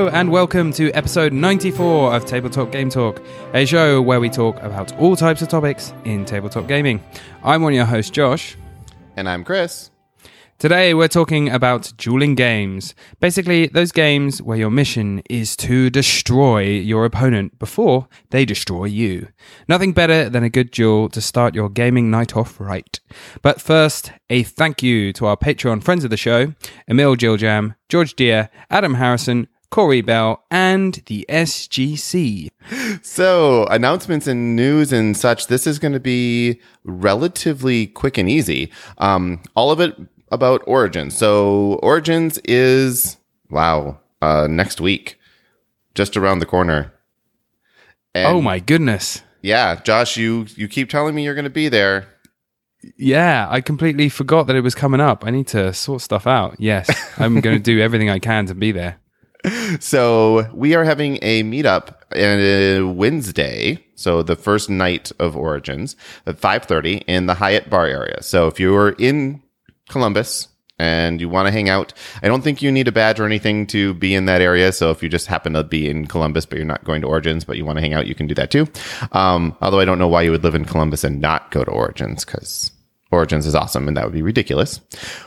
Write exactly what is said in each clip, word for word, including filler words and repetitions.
Hello and welcome to episode ninety-four of Tabletop Game Talk, a show where we talk about all types of topics in tabletop gaming. I'm one of your hosts, Josh. And I'm Chris. Today we're talking about dueling games. Basically, those games where your mission is to destroy your opponent before they destroy you. Nothing better than a good duel to start your gaming night off right. But first, a thank you to our Patreon friends of the show, Emil Giljam, George Deere, Adam Harrison, Corey Bell, and the S G C. So, announcements and news and such, this is going to be relatively quick and easy. Um, all of it about Origins. So Origins is, wow, uh, next week, just around the corner. And oh my goodness. Yeah, Josh, you, you keep telling me you're going to be there. Yeah, I completely forgot that it was coming up. I need to sort stuff out. Yes, I'm going to do everything I can to be there. So we are having a meetup on Wednesday, so the first night of Origins, at five thirty in the Hyatt bar area. So if you're in Columbus and you want to hang out, I don't think you need a badge or anything to be in that area. So if you just happen to be in Columbus but you're not going to Origins but you want to hang out, you can do that too. Um, although I don't know why you would live in Columbus and not go to Origins, because Origins is awesome and that would be ridiculous.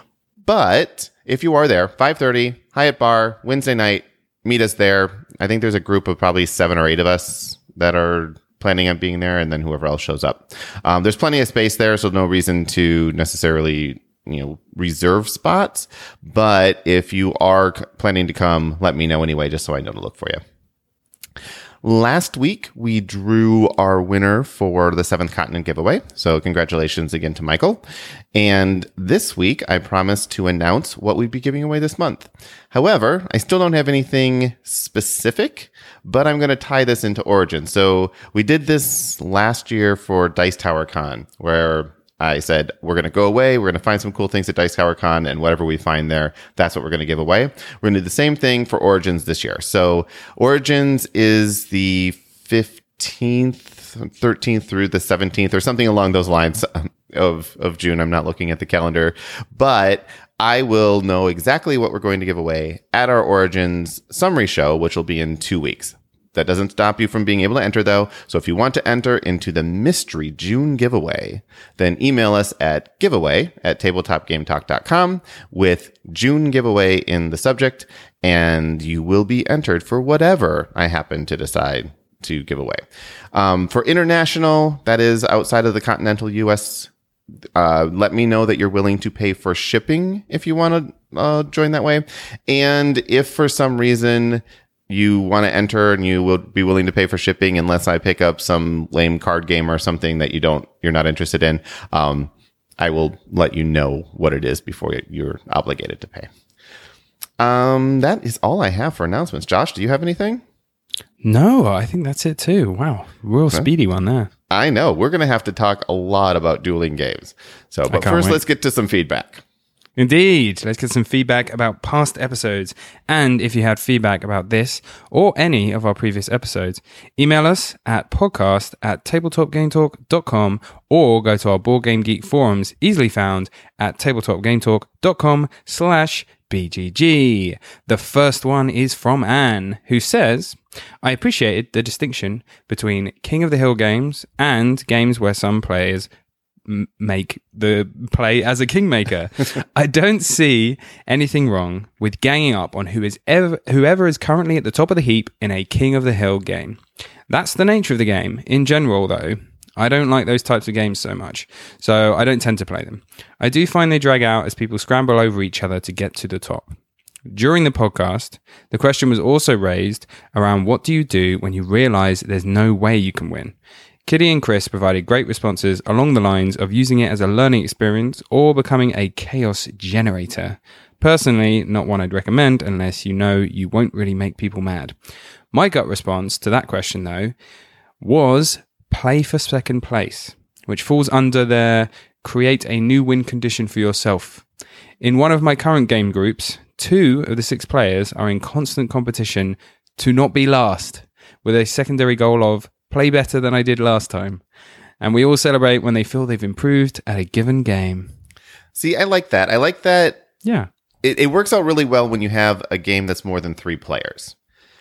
But if you are there, five thirty, Hyatt bar, Wednesday night, meet us there. I think there's a group of probably seven or eight of us that are planning on being there, and then whoever else shows up. Um, there's plenty of space there, so no reason to necessarily you know, reserve spots. But if you are c- planning to come, let me know anyway, just so I know to look for you. Last week, we drew our winner for the Seventh Continent giveaway. So congratulations again to Michael. And this week, I promised to announce what we'd be giving away this month. However, I still don't have anything specific, but I'm going to tie this into Origin. So we did this last year for Dice Tower Con, where I said, we're going to go away. We're going to find some cool things at Dice Tower Con, and whatever we find there, that's what we're going to give away. We're going to do the same thing for Origins this year. So Origins is the fifteenth, thirteenth through the seventeenth, or something along those lines of, of June. I'm not looking at the calendar, but I will know exactly what we're going to give away at our Origins summary show, which will be in two weeks. That doesn't stop you from being able to enter, though. So if you want to enter into the mystery June giveaway, then email us at giveaway at tabletop game talk dot com with June giveaway in the subject, and you will be entered for whatever I happen to decide to give away. Um, for international, that is outside of the continental U S, uh, let me know that you're willing to pay for shipping if you want to uh, join that way. And if for some reason you want to enter and you will be willing to pay for shipping unless I pick up some lame card game or something that you don't, you're not interested in, um, I will let you know what it is before you're obligated to pay. Um, that is all I have for announcements. Josh, do you have anything? No, I think that's it too. Wow, real Okay. speedy one there. I know. We're going to have to talk a lot about dueling games. So, but first, wait. let's get to some feedback. Indeed. Let's get some feedback about past episodes. And if you had feedback about this or any of our previous episodes, email us at podcast at tabletop game talk dot com or go to our Board Game Geek forums, easily found at tabletop game talk dot com slash B G G. The first one is from Anne, who says, I appreciated the distinction between King of the Hill games and games where some players make the play as a kingmaker. I don't see anything wrong with ganging up on who is ever, whoever is currently at the top of the heap in a King of the Hill game. That's the nature of the game. In general, though, I don't like those types of games so much, so I don't tend to play them. I do find they drag out as people scramble over each other to get to the top. During the podcast, the question was also raised around what do you do when you realize there's no way you can win? Kitty and Chris provided great responses along the lines of using it as a learning experience or becoming a chaos generator. Personally, not one I'd recommend unless you know you won't really make people mad. My gut response to that question, though, was play for second place, which falls under their create a new win condition for yourself. In one of my current game groups, two of the six players are in constant competition to not be last, with a secondary goal of play better than I did last time. And we all celebrate when they feel they've improved at a given game. See, I like that. I like that. Yeah. It, it works out really well when you have a game that's more than three players.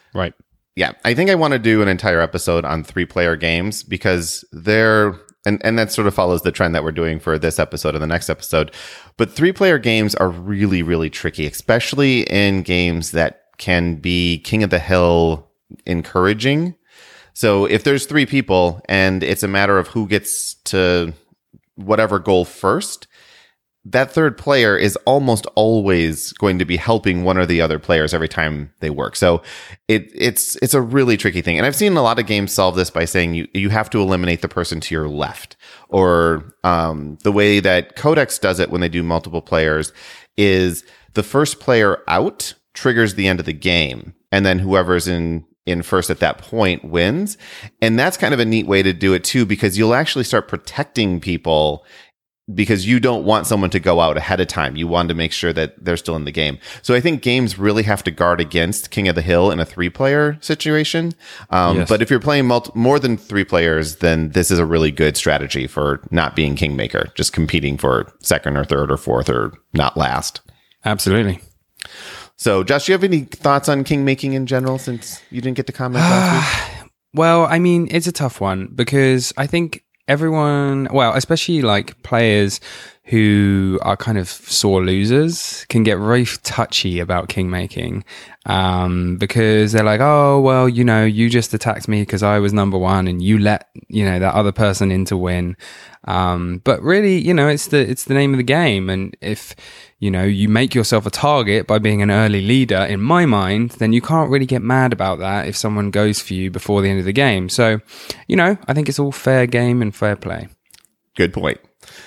Right. Yeah, I think I want to do an entire episode on three-player games because they're and and that sort of follows the trend that we're doing for this episode and the next episode. But three-player games are really, really tricky, especially in games that can be king of the hill encouraging. So if there's three people and it's a matter of who gets to whatever goal first, that third player is almost always going to be helping one or the other players every time they work. So it, it's it's a really tricky thing. And I've seen a lot of games solve this by saying you, you have to eliminate the person to your left. Or um, the way that Codex does it when they do multiple players is the first player out triggers the end of the game. And then whoever's in in first at that point wins. And that's kind of a neat way to do it too, because you'll actually start protecting people because you don't want someone to go out ahead of time. You want to make sure that they're still in the game. So I think games really have to guard against King of the Hill in a three-player situation. Um, yes. But if you're playing multi- more than three players, then this is a really good strategy for not being Kingmaker, just competing for second or third or fourth or not last. Absolutely. So, Josh, do you have any thoughts on Kingmaking in general since you didn't get to comment last week? Well, I mean, it's a tough one because I think everyone, well, especially like players who are kind of sore losers can get very touchy about kingmaking um, because they're like, oh, well, you know, you just attacked me because I was number one and you let, you know, that other person in to win. Um, but really, you know, it's the, it's the name of the game. And if, you know, you make yourself a target by being an early leader, in my mind, then you can't really get mad about that if someone goes for you before the end of the game. So, you know, I think it's all fair game and fair play. Good point.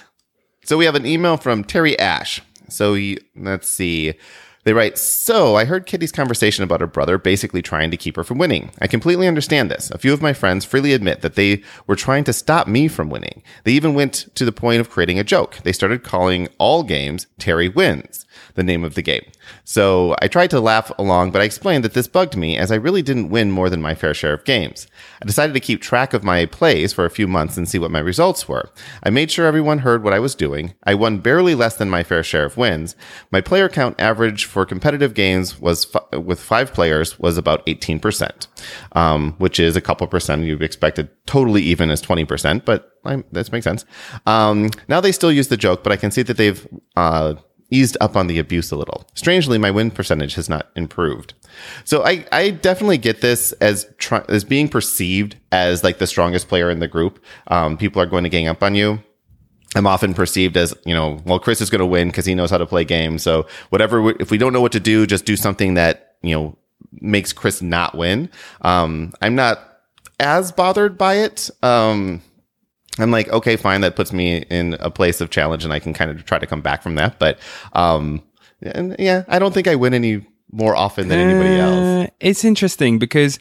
So we have an email from Terry Ash. So he, let's see. They write, so I heard Kitty's conversation about her brother basically trying to keep her from winning. I completely understand this. A few of my friends freely admit that they were trying to stop me from winning. They even went to the point of creating a joke. They started calling all games Terry Wins, the name of the game. So I tried to laugh along, but I explained that this bugged me as I really didn't win more than my fair share of games. I decided to keep track of my plays for a few months and see what my results were. I made sure everyone heard what I was doing. I won barely less than my fair share of wins. My player count average for competitive games was f- with five players was about eighteen percent, um, which is a couple percent. You'd expected totally even as twenty percent, but I, that makes sense. Um, now they still use the joke, but I can see that they've uh, eased up on the abuse a little. Strangely, my win percentage has not improved. So I, I definitely get this as try, as being perceived as like the strongest player in the group. Um, people are going to gang up on you. I'm often perceived as, you know, well, Chris is going to win because he knows how to play games. So whatever, we, if we don't know what to do, just do something that, you know, makes Chris not win. Um, I'm not as bothered by it. Um, I'm like, okay, fine. That puts me in a place of challenge and I can kind of try to come back from that. But, um, and yeah, I don't think I win any more often than anybody uh, else. It's interesting because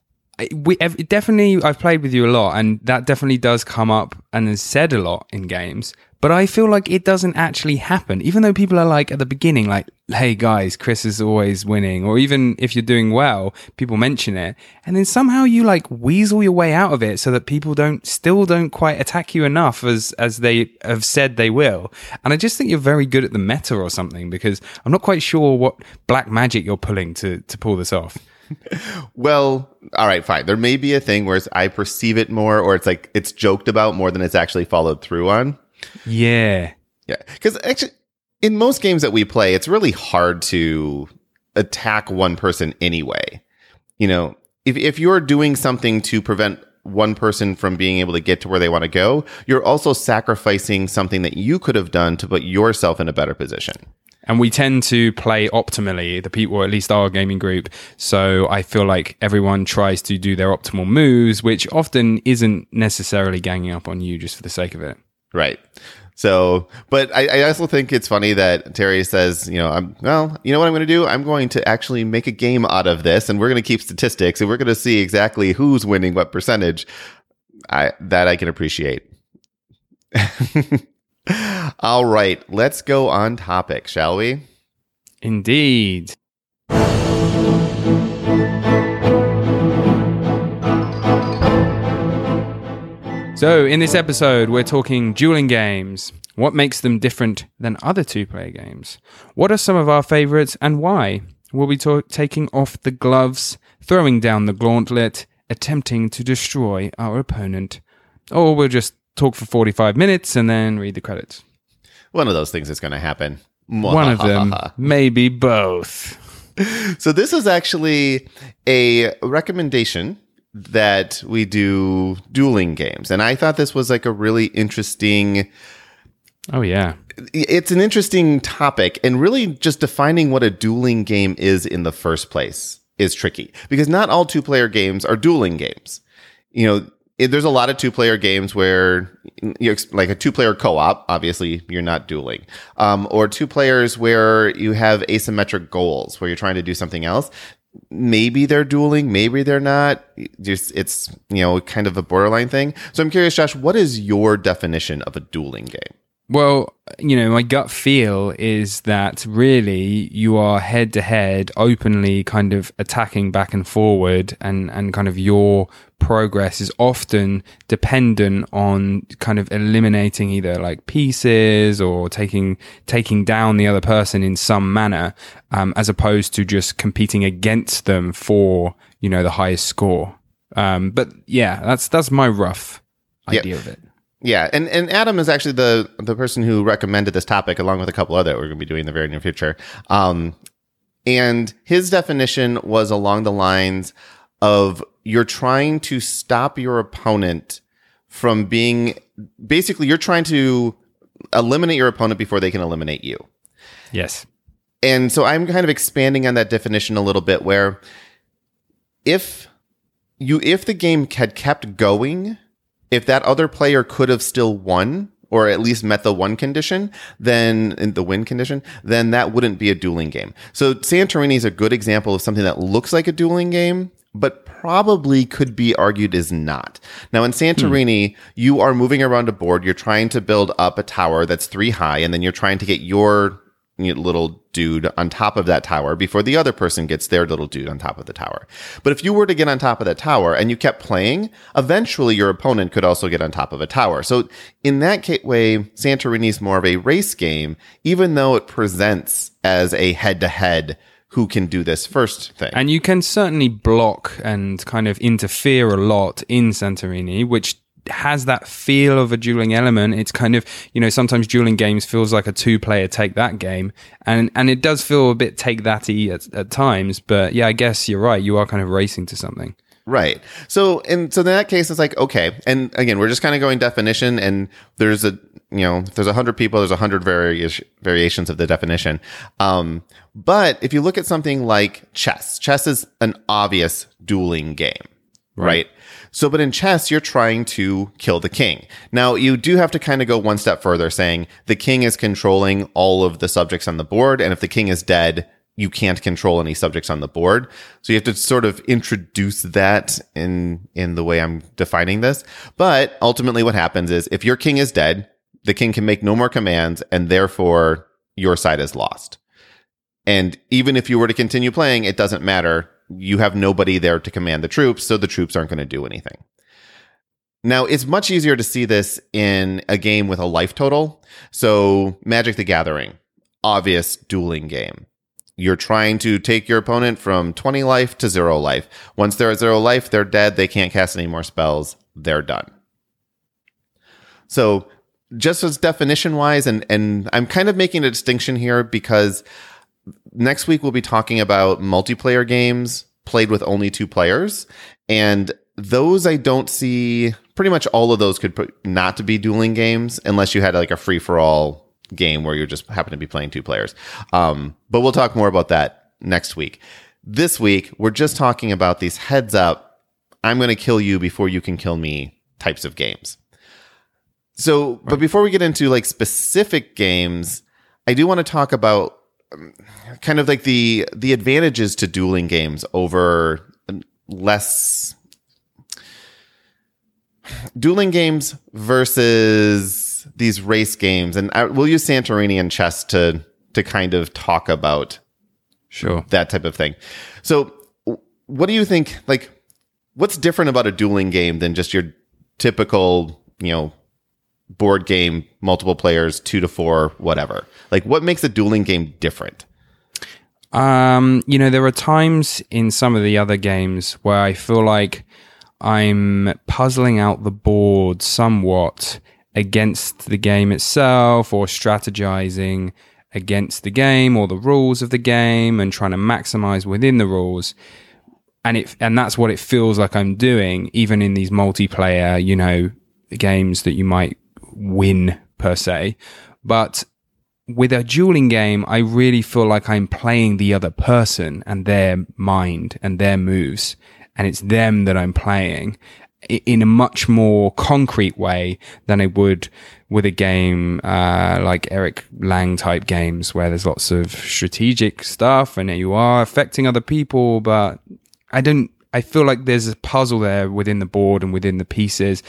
we definitely, I've played with you a lot and that definitely does come up and is said a lot in games, but I feel like it doesn't actually happen. Even though people are like at the beginning, like, hey guys, Chris is always winning. Or even if you're doing well, people mention it. And then somehow you like weasel your way out of it so that people don't, still don't quite attack you enough as, as they have said they will. And I just think you're very good at the meta or something because I'm not quite sure what black magic you're pulling to, to pull this off. Well, all right, fine. There may be a thing where it's, I perceive it more, or it's like it's joked about more than it's actually followed through on. Yeah. Yeah. Because actually, in most games that we play, it's really hard to attack one person anyway. You know, if if you're doing something to prevent one person from being able to get to where they want to go, you're also sacrificing something that you could have done to put yourself in a better position. And we tend to play optimally, the people, or at least our gaming group. So I feel like everyone tries to do their optimal moves, which often isn't necessarily ganging up on you just for the sake of it. Right. So, but I, I also think it's funny that Terry says, you know, I'm, well, you know what I'm going to do? I'm going to actually make a game out of this and we're going to keep statistics and we're going to see exactly who's winning what percentage. I, that I can appreciate. All right, let's go on topic, shall we? Indeed. So, in this episode, we're talking dueling games. What makes them different than other two-player games? What are some of our favorites and why? We'll be ta- taking off the gloves, throwing down the gauntlet, attempting to destroy our opponent. Or we'll just talk for forty-five minutes and then read the credits. One of those things is going to happen. One of them, maybe both. So this is actually a recommendation that we do dueling games. And I thought this was like a really interesting... Oh, yeah. It's an interesting topic. And really just defining what a dueling game is in the first place is tricky. Because not all two-player games are dueling games. You know, it, there's a lot of two-player games where, you're, like a two-player co-op, obviously you're not dueling. Um, or two players where you have asymmetric goals, where you're trying to do something else. Maybe they're dueling, maybe they're not. Just it's, you know, kind of a borderline thing. So I'm curious, Josh, what is your definition of a dueling game? Well, you know, my gut feel is that really you are head to head, openly kind of attacking back and forward, and, and kind of your progress is often dependent on kind of eliminating either like pieces or taking taking down the other person in some manner, um, as opposed to just competing against them for, you know, the highest score. Um, but yeah, that's that's my rough idea yep. of it. Yeah, and, and Adam is actually the the person who recommended this topic, along with a couple other that we're going to be doing in the very near future. Um, and his definition was along the lines of you're trying to stop your opponent from being... Basically, you're trying to eliminate your opponent before they can eliminate you. Yes. And so I'm kind of expanding on that definition a little bit, where if you if the game had kept going... If that other player could have still won, or at least met the one condition, then in the win condition, then that wouldn't be a dueling game. So Santorini is a good example of something that looks like a dueling game, but probably could be argued is not. Now in Santorini, hmm. you are moving around a board. You're trying to build up a tower that's three high, and then you're trying to get your little dude on top of that tower before the other person gets their little dude on top of the tower. But if you were to get on top of that tower and you kept playing, eventually your opponent could also get on top of a tower. So in that way, Santorini is more of a race game, even though it presents as a head-to-head who can do this first thing. And you can certainly block and kind of interfere a lot in Santorini, which has that feel of a dueling element. It's kind of, you know, sometimes dueling games feels like a two-player take that game, and and it does feel a bit take that-y at, at times. But yeah, I guess you're right. You are kind of racing to something. Right. So, and so in that case, it's like, okay. And again, we're just kind of going definition, and there's a, you know, if there's a hundred people, there's a hundred vari- variations of the definition. Um, but if you look at something like chess, chess is an obvious dueling game, right? right? So, but in chess, you're trying to kill the king. Now, you do have to kind of go one step further, saying the king is controlling all of the subjects on the board, and if the king is dead, you can't control any subjects on the board. So you have to sort of introduce that in in the way I'm defining this. But ultimately what happens is if your king is dead, the king can make no more commands, and therefore your side is lost. And even if you were to continue playing, it doesn't matter. You have nobody there to command the troops, so the troops aren't going to do anything. Now, it's much easier to see this in a game with a life total. So Magic the Gathering, obvious dueling game. You're trying to take your opponent from twenty life to zero life. Once they're at zero life, they're dead. They can't cast any more spells. They're done. So just as definition-wise, and, and I'm kind of making a distinction here because next week we'll be talking about multiplayer games played with only two players. And those I don't see, pretty much all of those could put not to be dueling games unless you had like a free-for-all game where you just happen to be playing two players. Um, but we'll talk more about that next week. This week, we're just talking about these heads up, I'm going to kill you before you can kill me types of games. So, right. But before we get into like specific games, I do want to talk about um, kind of like the the advantages to dueling games over less dueling games versus these race games. And I, we'll use Santorini and chess to to kind of talk about sure that type of thing. So what do you think, like, what's different about a dueling game than just your typical, you know, board game, multiple players, two to four, whatever? Like, what makes a dueling game different? Um, you know, there are times in some of the other games where I feel like I'm puzzling out the board somewhat against the game itself, or strategizing against the game or the rules of the game and trying to maximize within the rules. And it and that's what it feels like I'm doing, even in these multiplayer, you know, games that you might win per se. But with a dueling game, I really feel like I'm playing the other person and their mind and their moves, and it's them that I'm playing in a much more concrete way than I would with a game uh, like Eric Lang type games, where there's lots of strategic stuff and you are affecting other people. But I don't, I feel like there's a puzzle there within the board and within the pieces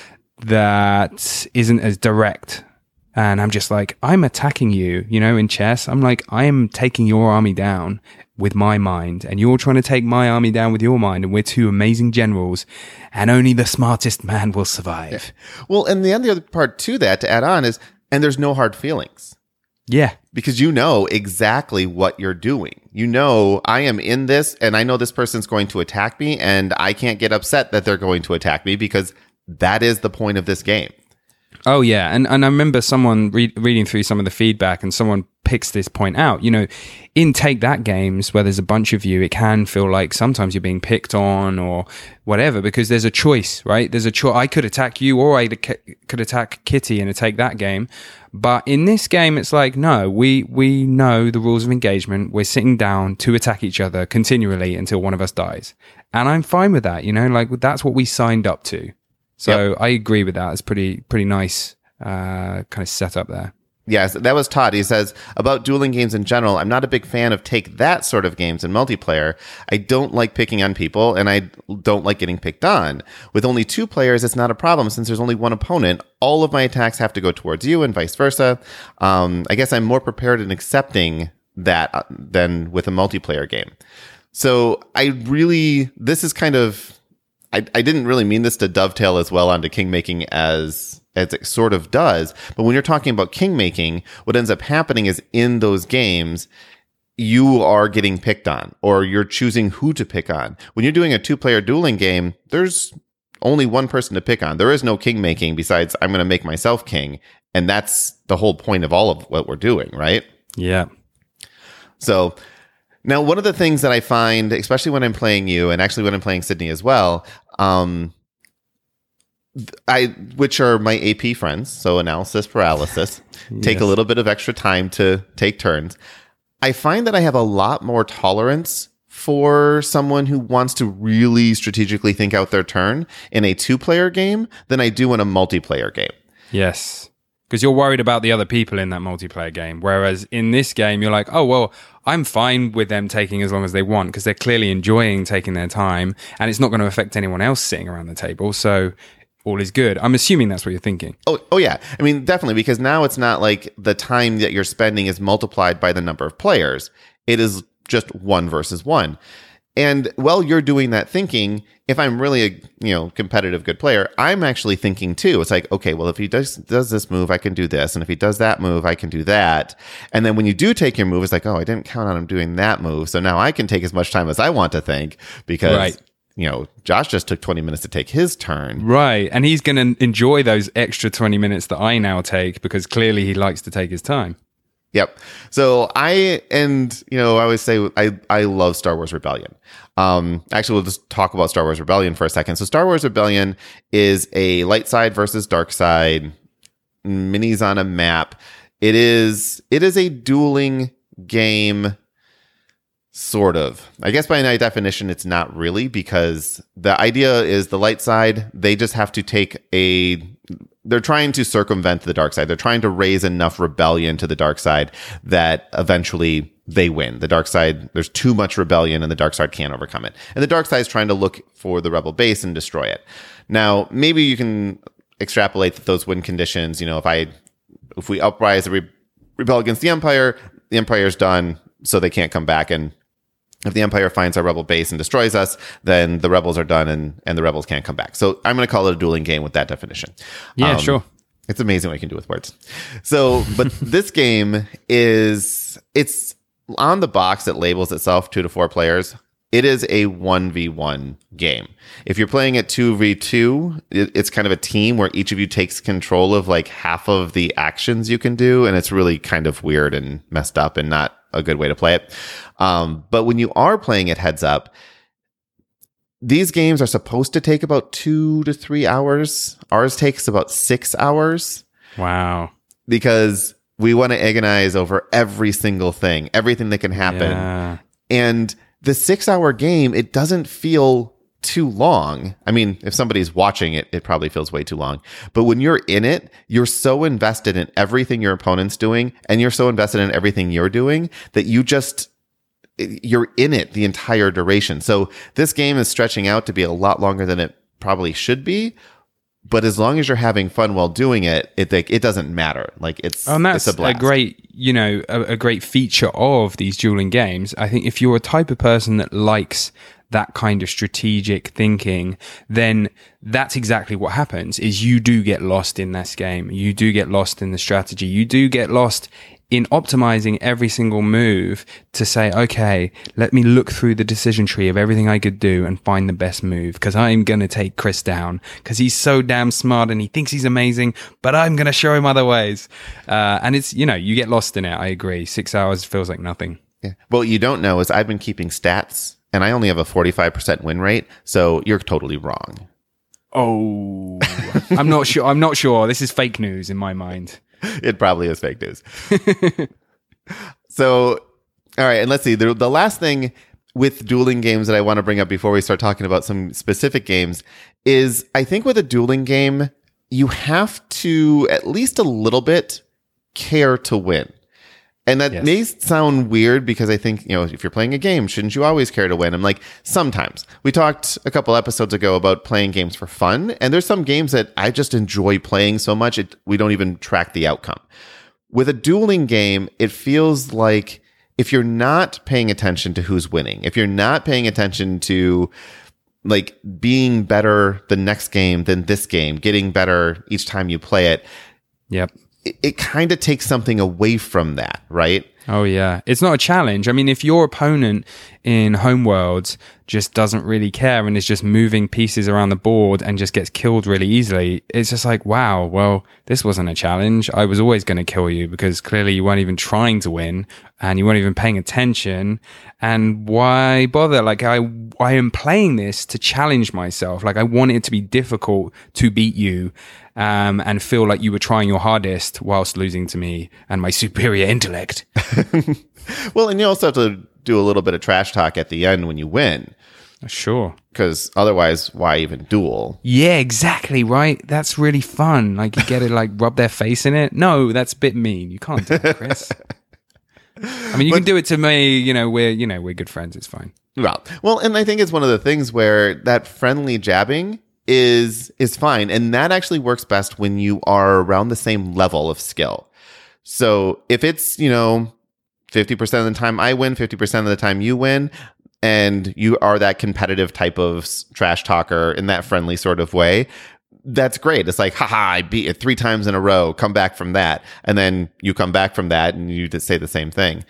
that isn't as direct. And I'm just like, I'm attacking you, you know, in chess. I'm like, I am taking your army down with my mind, and you're trying to take my army down with your mind, and we're two amazing generals, and only the smartest man will survive. Yeah. Well, and the other part to that, to add on, is, and there's no hard feelings. Yeah. Because you know exactly what you're doing. You know, I am in this, and I know this person's going to attack me, and I can't get upset that they're going to attack me, because that is the point of this game. Oh, yeah. And and I remember someone re- reading through some of the feedback, and someone picks this point out. You know, in Take That games, where there's a bunch of you, it can feel like sometimes you're being picked on or whatever, because there's a choice, right? There's a choice. I could attack you, or I could attack Kitty in a Take That game. But in this game, it's like, no, we we know the rules of engagement. We're sitting down to attack each other continually until one of us dies. And I'm fine with that, you know, like that's what we signed up to. So yep. I agree with that. It's pretty pretty nice uh, kind of setup there. Yes, that was Todd. He says, about dueling games in general, I'm not a big fan of Take That sort of games in multiplayer. I don't like picking on people, and I don't like getting picked on. With only two players, it's not a problem since there's only one opponent. All of my attacks have to go towards you and vice versa. Um, I guess I'm more prepared in accepting that than with a multiplayer game. So I really, this is kind of, I, I didn't really mean this to dovetail as well onto kingmaking as as it sort of does. But when you're talking about kingmaking, what ends up happening is in those games, you are getting picked on, or you're choosing who to pick on. When you're doing a two-player dueling game, there's only one person to pick on. There is no kingmaking besides I'm going to make myself king. And that's the whole point of all of what we're doing, right? Yeah. So now, one of the things that I find, especially when I'm playing you, and actually when I'm playing Sydney as well, um, I which are my A P friends, so analysis paralysis, yes. Take a little bit of extra time to take turns. I find that I have a lot more tolerance for someone who wants to really strategically think out their turn in a two-player game than I do in a multiplayer game. Yes. Because you're worried about the other people in that multiplayer game. Whereas in this game, you're like, oh, well, I'm fine with them taking as long as they want because they're clearly enjoying taking their time and it's not going to affect anyone else sitting around the table. So all is good. I'm assuming that's what you're thinking. Oh, oh yeah. I mean, definitely, because now it's not like the time that you're spending is multiplied by the number of players. It is just one versus one. And while you're doing that thinking, if I'm really a you know competitive good player, I'm actually thinking too. It's like, okay, well, if he does does this move, I can do this, and if he does that move, I can do that. And then when you do take your move, it's like, oh, I didn't count on him doing that move, so now I can take as much time as I want to think because right. you know Josh just took twenty minutes to take his turn, right? And he's going to enjoy those extra twenty minutes that I now take because clearly he likes to take his time. Yep. So I, and, you know, I always say I, I love Star Wars Rebellion. Um, actually, we'll just talk about Star Wars Rebellion for a second. So Star Wars Rebellion is a light side versus dark side minis on a map. It is, it is a dueling game, sort of. I guess by my definition, it's not really, because the idea is the light side, they just have to take a, they're trying to circumvent the dark side. They're trying to raise enough rebellion to the dark side that eventually they win. The dark side, there's too much rebellion and the dark side can't overcome it. And the dark side is trying to look for the rebel base and destroy it. Now, maybe you can extrapolate that those win conditions, you know, if I, if we uprise and re- rebel against the Empire, the Empire's done, so they can't come back. And if the Empire finds our rebel base and destroys us, then the rebels are done and, and the rebels can't come back. So I'm going to call it a dueling game with that definition. Yeah, um, sure. It's amazing what you can do with words. So, but this game is, it's, on the box that labels itself two to four players, it is a one v one game. If you're playing at two v two, it, it's kind of a team where each of you takes control of like half of the actions you can do. And it's really kind of weird and messed up and not a good way to play it. Um, but when you are playing it heads up, these games are supposed to take about two to three hours. Ours takes about six hours. Wow. Because we want to agonize over every single thing, everything that can happen. Yeah. And the six hour game, it doesn't feel too long. I mean, if somebody's watching it, it probably feels way too long. But when you're in it, you're so invested in everything your opponent's doing, and you're so invested in everything you're doing that you just, you're in it the entire duration. So this game is stretching out to be a lot longer than it probably should be. But as long as you're having fun while doing it, it like, it doesn't matter. Like it's, oh, and that's it's a blast. a great, you know, a, a great feature of these dueling games. I think if you're a type of person that likes that kind of strategic thinking, then that's exactly what happens is you do get lost in this game. You do get lost in the strategy. You do get lost in optimizing every single move to say, okay, let me look through the decision tree of everything I could do and find the best move, because I'm going to take Chris down because he's so damn smart and he thinks he's amazing, but I'm going to show him other ways. Uh, and it's, you know, you get lost in it. I agree. Six hours feels like nothing. Yeah. What you don't know is I've been keeping stats and I only have a forty-five percent win rate. So you're totally wrong. Oh, I'm not sure. I'm not sure. This is fake news in my mind. It probably is fake news. So, all right. And let's see. The, the last thing with dueling games that I want to bring up before we start talking about some specific games is I think with a dueling game, you have to at least a little bit care to win. And that yes. may sound weird because I think, you know, if you're playing a game, shouldn't you always care to win? I'm like, sometimes. We talked a couple episodes ago about playing games for fun. And there's some games that I just enjoy playing so much, it, we don't even track the outcome. With a dueling game, it feels like if you're not paying attention to who's winning, if you're not paying attention to like being better the next game than this game, getting better each time you play it. Yep. It, it kind of takes something away from that, right? Oh, yeah. It's not a challenge. I mean, if your opponent in Homeworlds just doesn't really care and is just moving pieces around the board and just gets killed really easily, it's just like, wow, well, this wasn't a challenge. I was always going to kill you because clearly you weren't even trying to win and you weren't even paying attention. And why bother? Like, I, I am playing this to challenge myself. Like, I want it to be difficult to beat you. Um, and feel like you were trying your hardest whilst losing to me and my superior intellect. Well, and you also have to do a little bit of trash talk at the end when you win. Sure. Because otherwise, why even duel? Yeah, exactly, right? That's really fun. Like, you get to, like, rub their face in it. No, that's a bit mean. You can't do it, Chris. I mean, you but, can do it to me. You know, we're, you know, we're good friends. It's fine. Well, well, and I think it's one of the things where that friendly jabbing is is fine, and that actually works best when you are around the same level of skill. So if it's, you know, fifty percent of the time I win, fifty percent of the time you win, and you are that competitive type of trash talker in that friendly sort of way, that's great. It's like, haha, I beat it three times in a row, come back from that. And then you come back from that and you just say the same thing.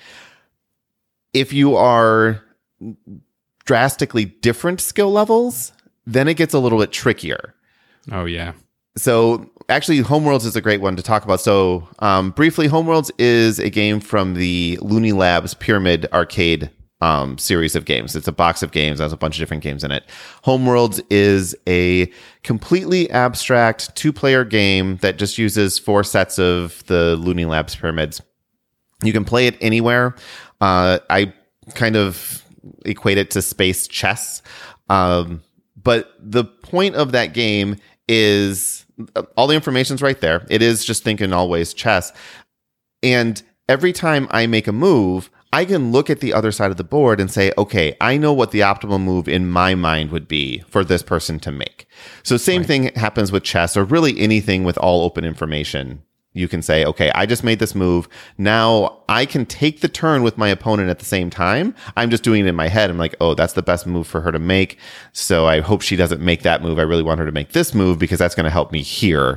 If you are drastically different skill levels, then it gets a little bit trickier. Oh, yeah. So actually, Homeworlds is a great one to talk about. So um, briefly, Homeworlds is a game from the Looney Labs Pyramid Arcade um, series of games. It's a box of games. It has a bunch of different games in it. Homeworlds is a completely abstract two-player game that just uses four sets of the Looney Labs pyramids. You can play it anywhere. Uh, I kind of equate it to space chess. Um, but the point of that game is all the information's right there. It is just thinking always chess. And every time I make a move, I can look at the other side of the board and say, okay, I know what the optimal move in my mind would be for this person to make. So same right. thing happens with chess, or really anything with all open information. You can say, okay, I just made this move. Now I can take the turn with my opponent at the same time. I'm just doing it in my head. I'm like, oh, that's the best move for her to make. So I hope she doesn't make that move. I really want her to make this move because that's going to help me here.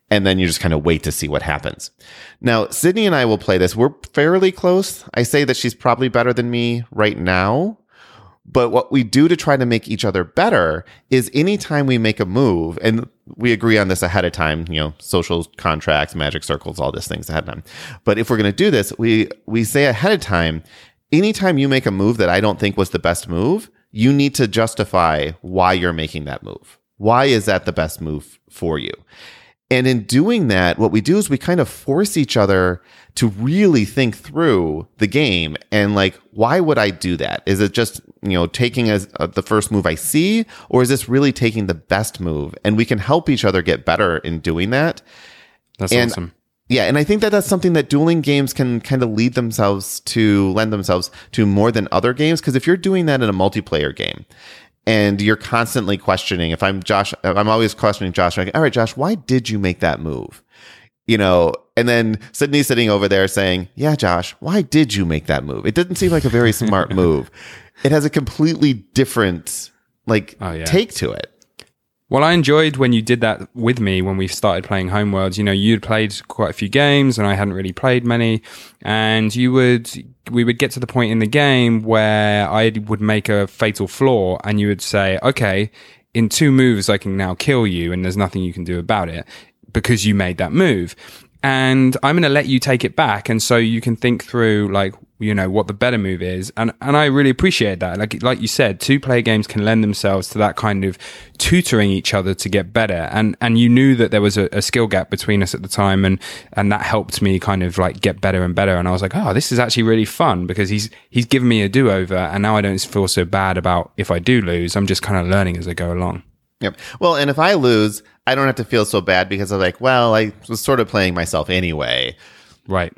And then you just kind of wait to see what happens. Now, Sydney and I will play this. We're fairly close. I say that she's probably better than me right now. But what we do to try to make each other better is anytime we make a move, and we agree on this ahead of time, you know, social contracts, magic circles, all these things ahead of time. But if we're going to do this, we, we say ahead of time, anytime you make a move that I don't think was the best move, you need to justify why you're making that move. Why is that the best move for you? And in doing that, what we do is we kind of force each other to really think through the game and like, why would I do that? Is it just, you know, taking as uh, the first move I see, or is this really taking the best move? And we can help each other get better in doing that. That's and, awesome. Yeah, and I think that that's something that dueling games can kind of lead themselves to, lend themselves to more than other games. Because if you're doing that in a multiplayer game, and you're constantly questioning, if I'm Josh, I'm always questioning Josh. Like, all right, Josh, why did you make that move? You know, and then Sydney's sitting over there saying, yeah, Josh, why did you make that move? It didn't seem like a very smart move. It has a completely different, like, oh, yeah. take to it. Well, I enjoyed when you did that with me when we started playing Homeworlds. You know, you'd played quite a few games and I hadn't really played many. And you would, we would get to the point in the game where I would make a fatal flaw and you would say, okay, in two moves, I can now kill you and there's nothing you can do about it because you made that move. And I'm going to let you take it back. And so you can think through, like, you know, what the better move is. And and I really appreciate that. Like like you said, two-player games can lend themselves to that kind of tutoring each other to get better. And and you knew that there was a, a skill gap between us at the time. And and that helped me kind of like get better and better. And I was like, oh, this is actually really fun because he's he's given me a do-over. And now I don't feel so bad about if I do lose. I'm just kind of learning as I go along. Yep. Well, and if I lose, I don't have to feel so bad because I'm like, well, I was sort of playing myself anyway. Right.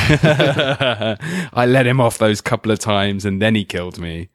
I let him off those couple of times and then he killed me.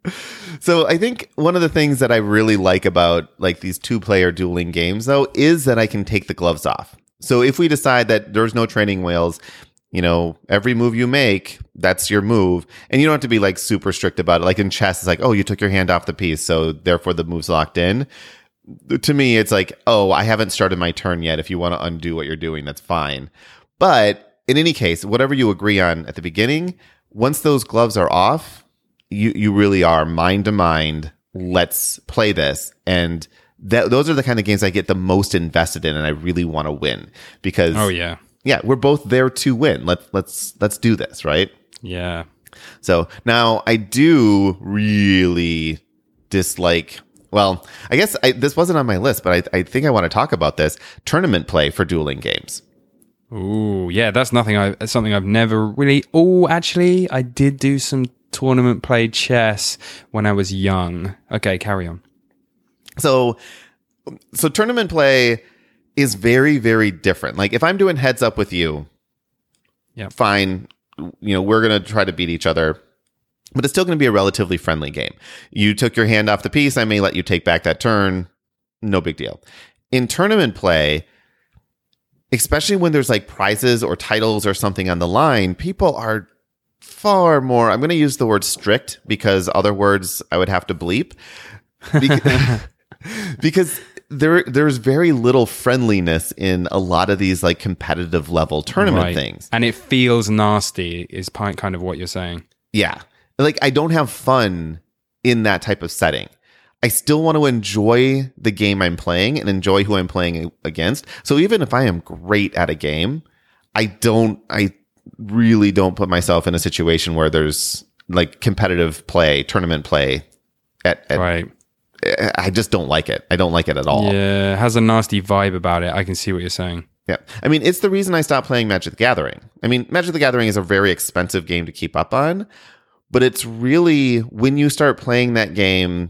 So I think one of the things that I really like about like these two-player dueling games, though, is that I can take the gloves off. So if we decide that there's no training wheels, you know, every move you make, that's your move. And you don't have to be like super strict about it. Like in chess, it's like, oh, you took your hand off the piece, so therefore the move's locked in. To me, it's like, oh, I haven't started my turn yet. If you want to undo what you're doing, that's fine. But in any case, whatever you agree on at the beginning, once those gloves are off, you, you really are mind to mind. Let's play this. And that, those are the kind of games I get the most invested in and I really want to win because, oh, yeah. Yeah, we're both there to win. Let's, let's, let's do this, right? Yeah. So now I do really dislike, well, I guess I, this wasn't on my list, but I, I think I want to talk about this tournament play for dueling games. Ooh, yeah, that's nothing. I something I've never really. Oh, actually, I did do some tournament play chess when I was young. Okay, carry on. So, so tournament play is very, very different. Like if I'm doing heads up with you, yeah, fine. You know, we're gonna try to beat each other. But it's still going to be a relatively friendly game. You took your hand off the piece. I may let you take back that turn. No big deal. In tournament play, especially when there's like prizes or titles or something on the line, people are far more, I'm going to use the word strict because other words I would have to bleep. Because, because there there's very little friendliness in a lot of these like competitive level tournament right. things. And it feels nasty is kind of what you're saying. Yeah. Like, I don't have fun in that type of setting. I still want to enjoy the game I'm playing and enjoy who I'm playing against. So even if I am great at a game, I don't, I really don't put myself in a situation where there's like competitive play, tournament play. At, at, right. I just don't like it. I don't like it at all. Yeah, it has a nasty vibe about it. I can see what you're saying. Yeah. I mean, it's the reason I stopped playing Magic the Gathering. I mean, Magic the Gathering is a very expensive game to keep up on. But it's really when you start playing that game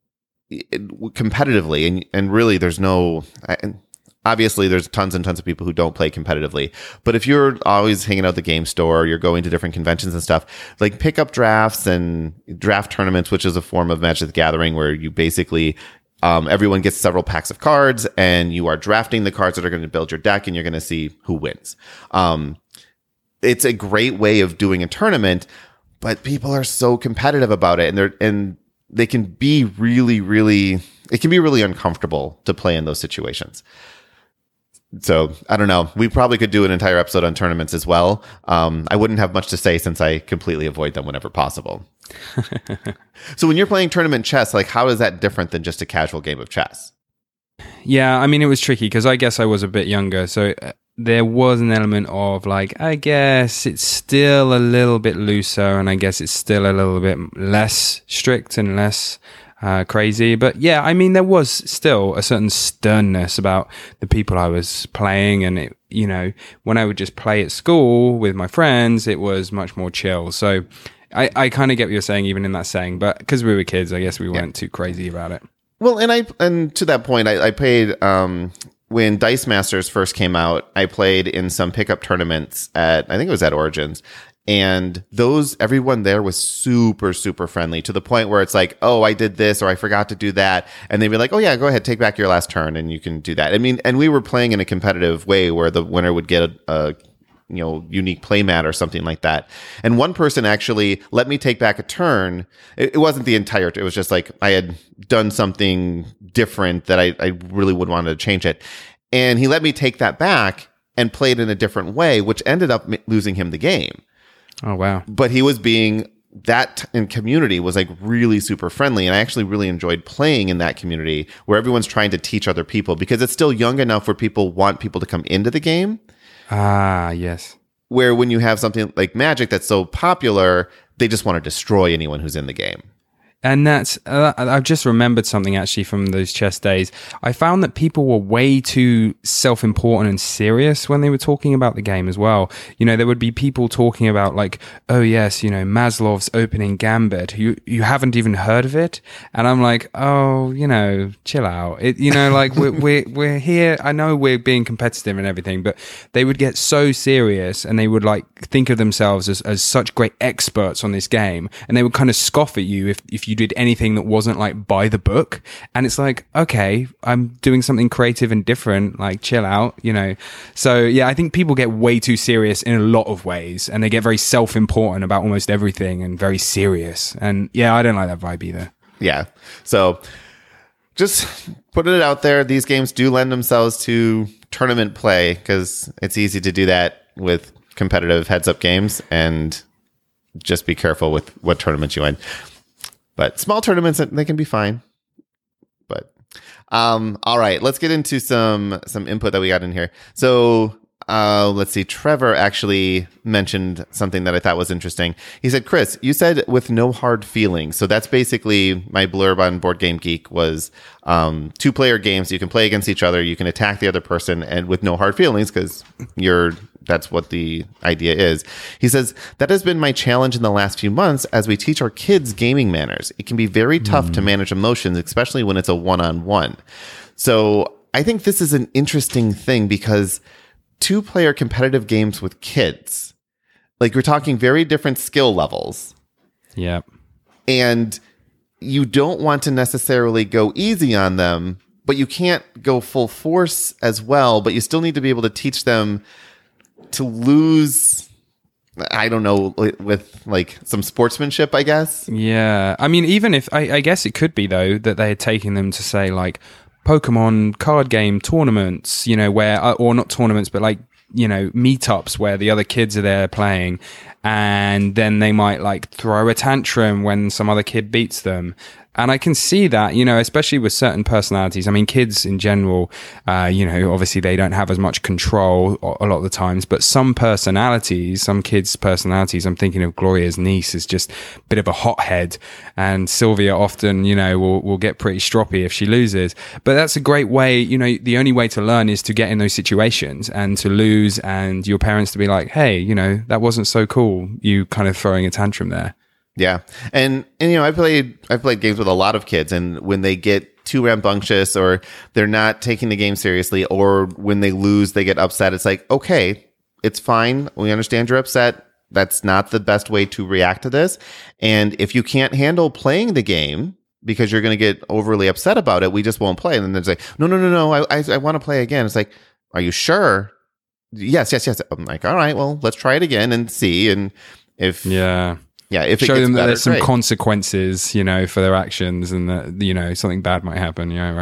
it, competitively, and and really there's no, obviously there's tons and tons of people who don't play competitively. But if you're always hanging out at the game store, you're going to different conventions and stuff, like pick up drafts and draft tournaments, which is a form of Magic the Gathering where you basically, um, everyone gets several packs of cards and you are drafting the cards that are going to build your deck and you're going to see who wins. Um, it's a great way of doing a tournament. But people are so competitive about it, and they're and they can be really, really. It can be really uncomfortable to play in those situations. So I don't know. We probably could do an entire episode on tournaments as well. Um, I wouldn't have much to say since I completely avoid them whenever possible. So when you're playing tournament chess, like how is that different than just a casual game of chess? Yeah, I mean, it was tricky because I guess I was a bit younger. So uh, there was an element of like, I guess it's still a little bit looser and I guess it's still a little bit less strict and less uh, crazy. But yeah, I mean, there was still a certain sternness about the people I was playing. And, it, you know, when I would just play at school with my friends, it was much more chill. So I, I kind of get what you're saying, even in that saying. But because we were kids, I guess we weren't yeah. too crazy about it. Well, and I and to that point, I, I played um, when Dice Masters first came out. I played in some pickup tournaments at I think it was at Origins, and those everyone there was super super friendly to the point where it's like, oh, I did this or I forgot to do that, and they'd be like, oh yeah, go ahead, take back your last turn, and you can do that. I mean, and we were playing in a competitive way where the winner would get a, a you know, unique playmat or something like that. And one person actually let me take back a turn. It, it wasn't the entire, it was just like I had done something different that I, I really would want to change it. And he let me take that back and played in a different way, which ended up m- losing him the game. Oh, wow. But he was being, that in community was like really super friendly. And I actually really enjoyed playing in that community where everyone's trying to teach other people because it's still young enough where people want people to come into the game. Ah, yes. Where when you have something like Magic that's so popular, they just want to destroy anyone who's in the game. And that's, uh, I've just remembered something actually from those chess days. I found that people were way too self-important and serious when they were talking about the game as well. You know, there would be people talking about like, oh yes, you know, Maslow's opening gambit. You, you haven't even heard of it? And I'm like, oh, you know, chill out. It, you know, like we're, we're, we're here. I know we're being competitive and everything, but they would get so serious and they would like think of themselves as, as such great experts on this game. And they would kind of scoff at you if, if you did anything that wasn't like by the book. And it's like, okay, I'm doing something creative and different, like chill out, you know. So yeah, I think people get way too serious in a lot of ways and they get very self-important about almost everything and very serious. And yeah, I don't like that vibe either. Yeah. So just putting it out there, these games do lend themselves to tournament play because it's easy to do that with competitive heads-up games, and just be careful with what tournaments you win. But small tournaments, they can be fine. But um, all right, let's get into some some input that we got in here. So uh, let's see. Trevor actually mentioned something that I thought was interesting. He said, Chris, you said with no hard feelings. So that's basically my blurb on Board Game Geek was um, two-player games. You can play against each other. You can attack the other person and with no hard feelings because you're that's what the idea is. He says, that has been my challenge in the last few months as we teach our kids gaming manners. It can be very tough mm. to manage emotions, especially when it's a one-on-one. So I think this is an interesting thing because two-player competitive games with kids, like we're talking very different skill levels. Yeah. And you don't want to necessarily go easy on them, but you can't go full force as well, but you still need to be able to teach them to lose, I don't know, with like some sportsmanship, I guess. Yeah. I mean, even if, I, I guess it could be though, that they had taken them to say like Pokemon card game tournaments, you know, where, or not tournaments, but like, you know, meetups where the other kids are there playing, and then they might like throw a tantrum when some other kid beats them. And I can see that, you know, especially with certain personalities. I mean, kids in general, uh, you know, obviously they don't have as much control a lot of the times, but some personalities, some kids' personalities, I'm thinking of Gloria's niece is just a bit of a hothead, and Sylvia often, you know, will, will get pretty stroppy if she loses. But that's a great way, you know, the only way to learn is to get in those situations and to lose, and your parents to be like, hey, you know, that wasn't so cool, you kind of throwing a tantrum there. Yeah. And, and, you know, I played, I've played games with a lot of kids, and when they get too rambunctious or they're not taking the game seriously, or when they lose, they get upset. It's like, okay, it's fine. We understand you're upset. That's not the best way to react to this. And if you can't handle playing the game because you're going to get overly upset about it, we just won't play. And then there's like, no, no, no, no. I, I, I want to play again. It's like, are you sure? Yes, yes, yes. I'm like, all right, well, let's try it again and see. And if, yeah. Yeah, if it show gets them that better, there's some great. consequences, you know, for their actions, and that, you know, something bad might happen. Yeah, right.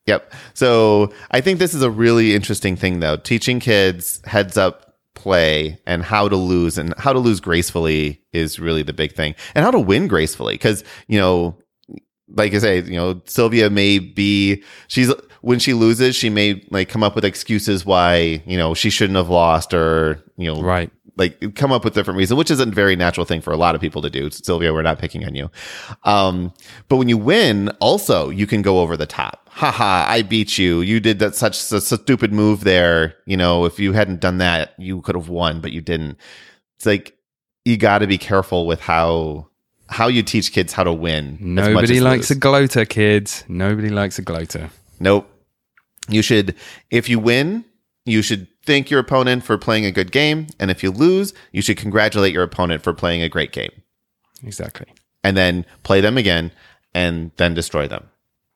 Yep. So I think this is a really interesting thing, though. Teaching kids heads up play and how to lose and how to lose gracefully is really the big thing, and how to win gracefully. Because, you know, like I say, you know, Sylvia may be, she's, when she loses, she may like come up with excuses why, you know, she shouldn't have lost, or, you know, right. like come up with different reasons, which is a very natural thing for a lot of people to do. Sylvia, we're not picking on you. Um, but when you win, also, you can go over the top. Haha, I beat you. You did that such a stupid move there. You know, if you hadn't done that, you could have won, but you didn't. It's like, you got to be careful with how how you teach kids how to win. Nobody likes a gloater, kids. Nobody likes a gloater. Nope. You should, if you win, you should thank your opponent for playing a good game. And if you lose, you should congratulate your opponent for playing a great game. Exactly. And then play them again and then destroy them.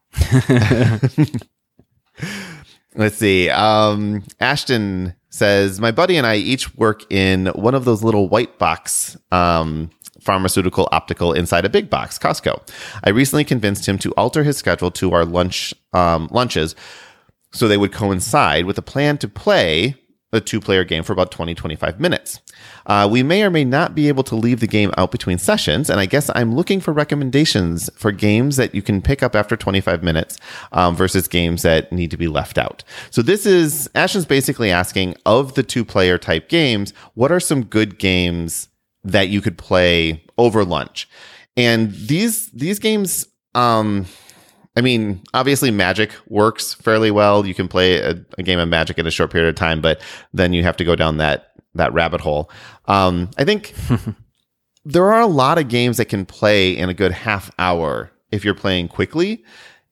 Let's see. Um, Ashton says, my buddy and I each work in one of those little white box um, pharmaceutical optical inside a big box, Costco. I recently convinced him to alter his schedule to our lunch um, lunches so they would coincide with a plan to play a two-player game for about twenty, twenty-five minutes. Uh, we may or may not be able to leave the game out between sessions, and I guess I'm looking for recommendations for games that you can pick up after twenty-five minutes um, versus games that need to be left out. So this is, Ashton's basically asking, of the two-player type games, what are some good games that you could play over lunch? And these these games... Um, I mean, obviously Magic works fairly well. You can play a, a game of Magic in a short period of time, but then you have to go down that that rabbit hole. Um, I think there are a lot of games that can play in a good half hour if you're playing quickly.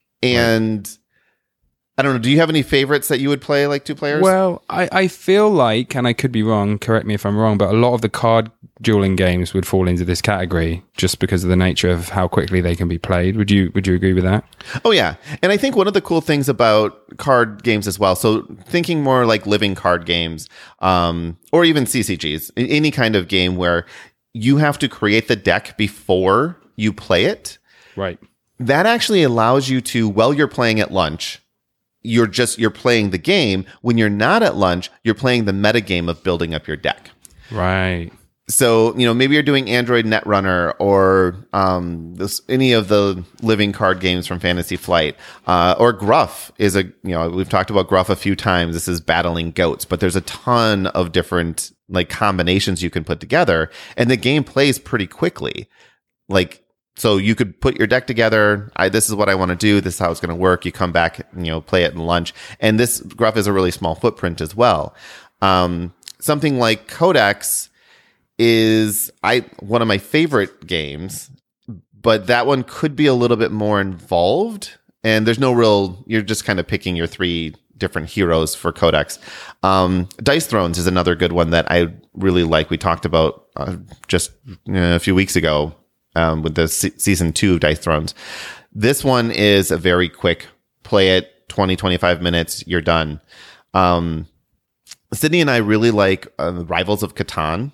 And right. I don't know, do you have any favorites that you would play like two players? Well, I, I feel like, and I could be wrong, correct me if I'm wrong, but a lot of the card dueling games would fall into this category just because of the nature of how quickly they can be played. Would you would you agree with that? Oh, yeah. And I think one of the cool things about card games as well, so thinking more like living card games, um, or even C C Gs, any kind of game where you have to create the deck before you play it. Right. That actually allows you to, while you're playing at lunch, you're just, you're playing the game. When you're not at lunch, you're playing the meta game of building up your deck. Right. So, you know, maybe you're doing Android Netrunner or um, this, any of the living card games from Fantasy Flight. Uh, or Gruff is a, you know, we've talked about Gruff a few times. This is battling goats, but there's a ton of different like combinations you can put together, and the game plays pretty quickly. Like, so you could put your deck together. I, this is what I want to do. This is how it's going to work. You come back, you know, play it in lunch. And this Gruff is a really small footprint as well. Um, something like Codex is I one of my favorite games, but that one could be a little bit more involved. And there's no real, you're just kind of picking your three different heroes for Codex. Um, Dice Thrones is another good one that I really like. We talked about uh, just you know, a few weeks ago. Um, with the se- season two of Dice Thrones. This one is a very quick play it, twenty, twenty-five minutes, you're done. Um, Sydney and I really like uh, Rivals of Catan.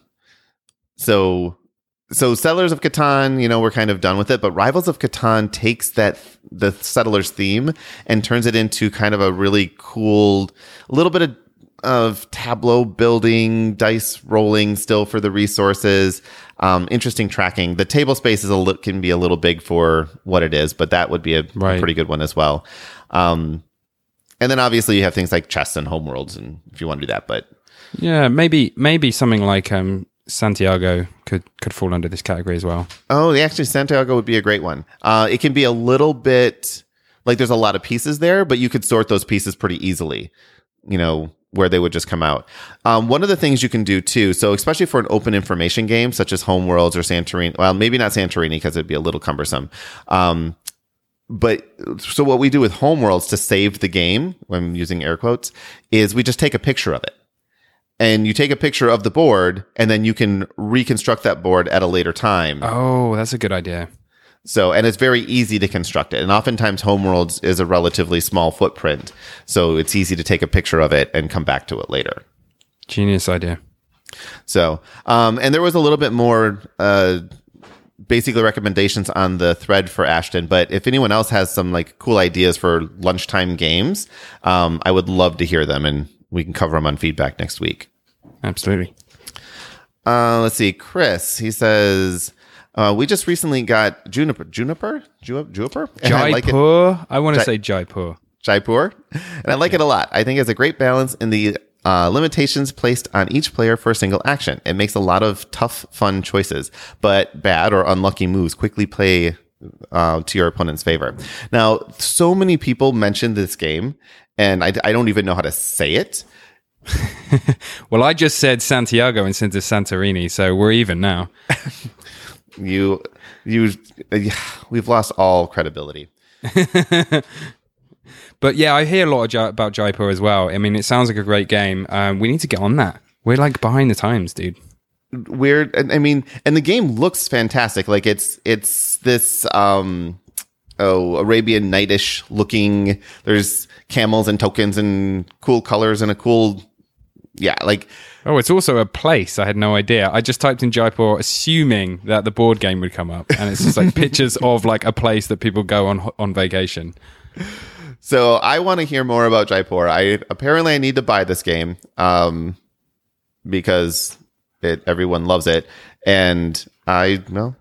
So, so Settlers of Catan, you know, we're kind of done with it, but Rivals of Catan takes that, the Settlers theme and turns it into kind of a really cool, a little bit of, of tableau building, dice rolling still for the resources. Um, interesting tracking. The table space is a li- can be a little big for what it is, but that would be a, right. a pretty good one as well. Um, and then obviously you have things like chess and homeworlds, and if you want to do that, but yeah, maybe maybe something like um, Santiago could could fall under this category as well. Oh, actually, Santiago would be a great one. Uh, it can be a little bit like there's a lot of pieces there, but you could sort those pieces pretty easily. You know, where they would just come out. Um, one of the things you can do too, so especially for an open information game such as Homeworlds or Santorini, well, maybe not Santorini because it'd be a little cumbersome. Um, but so what we do with Homeworlds to save the game, when I'm using air quotes, is we just take a picture of it. And you take a picture of the board, and then you can reconstruct that board at a later time. Oh, that's a good idea. So, and it's very easy to construct it. And oftentimes Homeworlds is a relatively small footprint. So it's easy to take a picture of it and come back to it later. Genius idea. So, um, and there was a little bit more, uh, basically recommendations on the thread for Ashton. But if anyone else has some like cool ideas for lunchtime games, um, I would love to hear them, and we can cover them on feedback next week. Absolutely. Uh, let's see. Chris, he says, uh, we just recently got Juniper, Juniper, Ju- Juniper. And I like it. Jaipur. I want to Jai- say Jaipur. Jaipur, and I like it a lot. I think it's a great balance in the uh, limitations placed on each player for a single action. It makes a lot of tough, fun choices, but bad or unlucky moves quickly play uh, to your opponent's favor. Now, so many people mentioned this game, and I, I don't even know how to say it. Well, I just said Santiago instead of Santorini, so we're even now. you, you, we've lost all credibility. But yeah, I hear a lot of Jai- about Jaipur as well. I mean, it sounds like a great game. Um, we need to get on that. We're like behind the times, dude. Weird. I mean, and the game looks fantastic. Like it's it's this um oh Arabian Nightish looking. There's camels and tokens and cool colors and a cool yeah like. Oh, it's also a place. I had no idea. I just typed in Jaipur, assuming that the board game would come up, and it's just like pictures of like a place that people go on on vacation. So I want to hear more about Jaipur. I apparently I need to buy this game um, because it everyone loves it, and I well,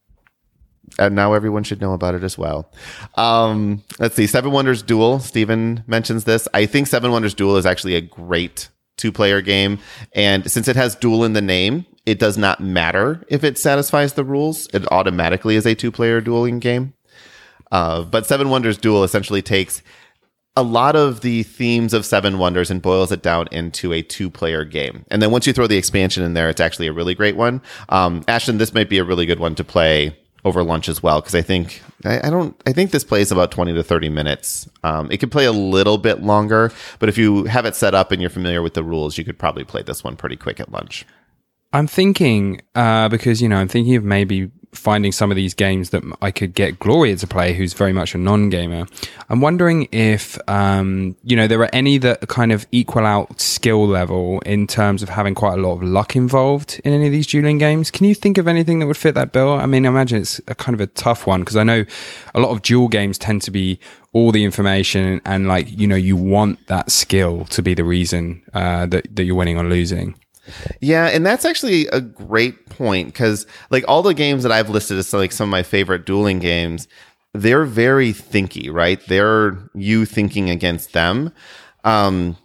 and now everyone should know about it as well. Um, let's see, Seven Wonders Duel. Steven mentions this. I think Seven Wonders Duel is actually a great two-player game, and since it has duel in the name, it does not matter if it satisfies the rules. It automatically is a two-player dueling game. Uh, but Seven Wonders Duel essentially takes a lot of the themes of Seven Wonders and boils it down into a two-player game. And then once you throw the expansion in there, it's actually a really great one. Um, Ashton, this might be a really good one to play over lunch as well, because I think I, I don't I think this plays about twenty to thirty minutes. Um, it could play a little bit longer, but if you have it set up and you're familiar with the rules, you could probably play this one pretty quick at lunch. I'm thinking, uh, because, you know, I'm thinking of maybe finding some of these games that I could get Gloria to play, who's very much a non-gamer. I'm wondering if, um, you know, there are any that kind of equal out skill level in terms of having quite a lot of luck involved in any of these dueling games. Can you think of anything that would fit that bill? I mean, I imagine it's a kind of a tough one, because I know a lot of duel games tend to be all the information and, like, you know, you want that skill to be the reason uh, that, that you're winning or losing. Yeah, and that's actually a great point, because like all the games that I've listed as like some of my favorite dueling games, they're very thinky, right? They're you thinking against them. Um,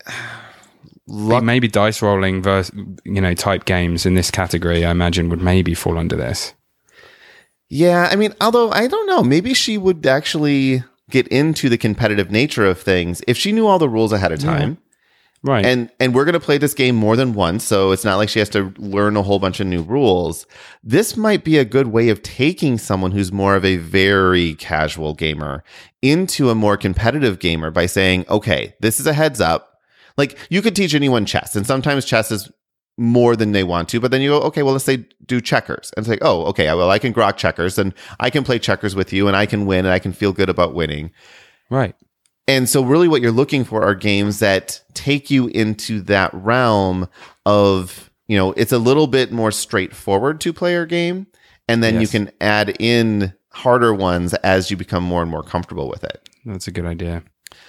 luck- maybe dice rolling, versus, you know, type games in this category, I imagine would maybe fall under this. Yeah, I mean, although I don't know, maybe she would actually get into the competitive nature of things if she knew all the rules ahead of time. Yeah. Right. And and we're going to play this game more than once, so it's not like she has to learn a whole bunch of new rules. This might be a good way of taking someone who's more of a very casual gamer into a more competitive gamer by saying, okay, this is a heads up. Like, you could teach anyone chess, and sometimes chess is more than they want to, but then you go, okay, well, let's say do checkers. And it's like, oh, okay, well, I can grok checkers, and I can play checkers with you, and I can win, and I can feel good about winning. Right. And so really what you're looking for are games that take you into that realm of, you know, it's a little bit more straightforward two-player game, and then yes. you can add in harder ones as you become more and more comfortable with it. That's a good idea.